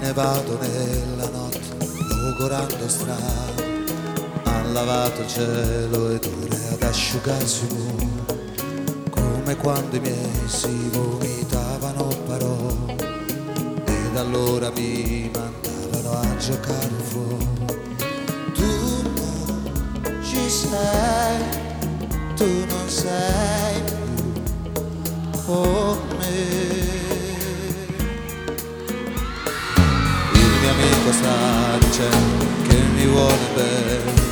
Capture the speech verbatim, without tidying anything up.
ne vado nella notte, logorando strano. Han lavato il cielo ed ora è ad asciugarsi il muro, come quando i miei si vomitavano parole, ed allora mi mandavano a giocare fuori. Tu non ci sei, tu non sei più con me. Il mio amico sta dicendo che mi vuole bene,